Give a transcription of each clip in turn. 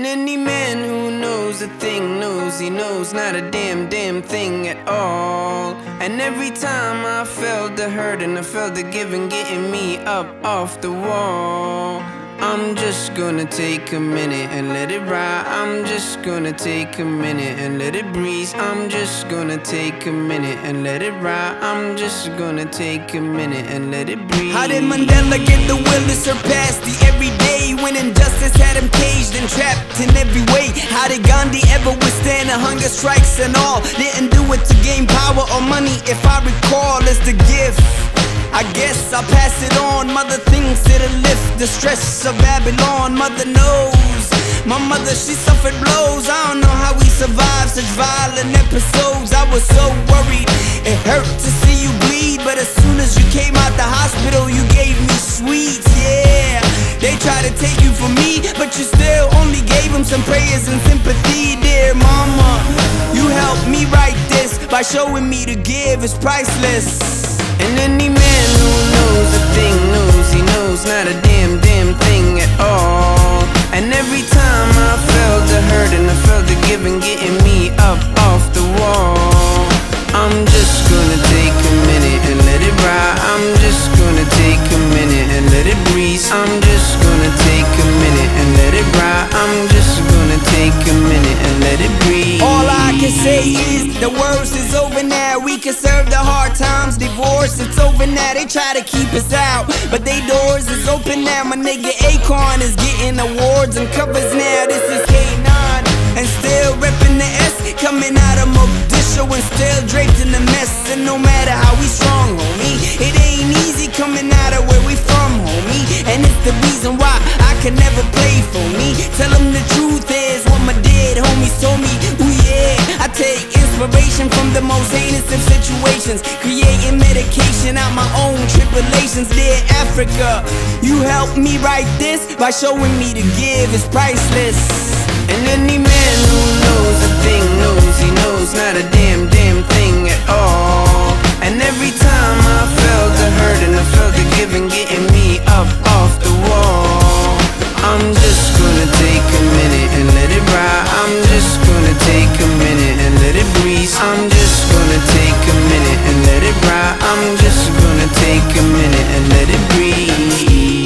any man who knows a thing knows he knows not a damn thing at all. And every time I felt the hurt and I felt the giving getting me up off the wall, I'm just gonna take a minute and let it ride. I'm just gonna take a minute and let it breeze. I'm just gonna take a minute and let it ride. I'm just gonna take a minute and let it breathe. How did Mandela get the will to surpass the everyday when injustice had him caged and trapped in every way? How did Gandhi ever withstand the hunger strikes and all? Didn't do it to gain power or money, if I recall, it's the gift. I guess I'll pass it on. Mother thinks it'll lift the stress of Babylon. Mother knows. My mother, she suffered blows. I don't know how we survived such violent episodes. I was so worried, it hurt to see you bleed. But as soon as you came out the hospital, you gave me sweets, yeah. They tried to take you from me, but you still only gave them some prayers and sympathy. Dear mama, you helped me write this by showing me to give is priceless. And any man who knows a thing knows he knows not a damn thing at all. And every time I felt the hurt and I felt the giving getting me up off the wall, I'm just gonna take a minute and let it ride. I'm just gonna take a minute and let it breeze. I'm just gonna take a minute and let it ride. I'm just gonna take a minute and let it breathe. All I can say is the worst is over now. We can serve the hard times, divorce, it's over now. They try to keep us out, but they doors is open now. My nigga Akon is getting awards and covers now. This is K9 and still reppin' the S, coming out of Mogadishu and still draped in the mess. And no matter how we strong, homie, it ain't easy coming out of where we from, homie. And it's the reason why I can never play for me. Tell them the truth is what my dead homies told me. Ooh yeah, I take inspiration from the most heinous of situations, creating medication out my own tribulations. Dear Africa, you helped me write this by showing me to give is priceless. And any man who knows a thing knows he knows not a damn thing at all. And every time I felt the hurt and I felt the giving getting me up off the wall, I'm just gonna take a minute and let it ride. I'm just gonna take a minute and let it breeze. I'm just gonna take a minute and let it ride. I'm just gonna take a minute and let it breathe.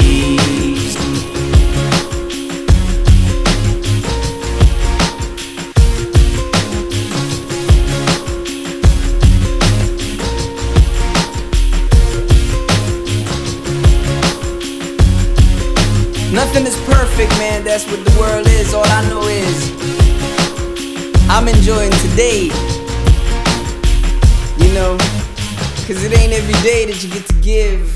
Nothing is perfect, man, that's what the world is. All I know is I'm enjoying today, you know, cause it ain't every day that you get to give.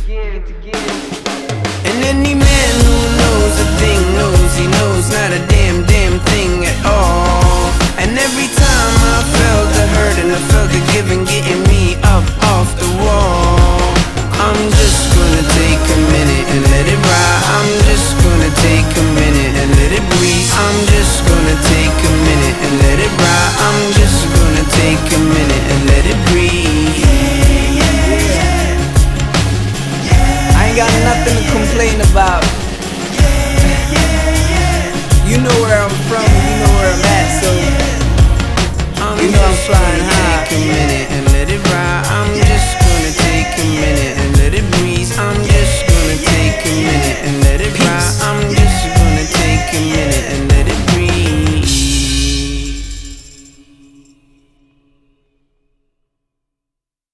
And any man who knows a thing knows he knows not a damn thing at all. And every time I felt the hurt and I felt the giving getting me up off the wall, I'm just gonna take a minute and let it ride. I'm just gonna take a minute and let it breathe. I'm just gonna take a minute and let it ride. I'm just gonna take a minute and let it breathe. I ain't got nothing to complain about. You know where I'm from, you know where I'm at, so you know I'm flying.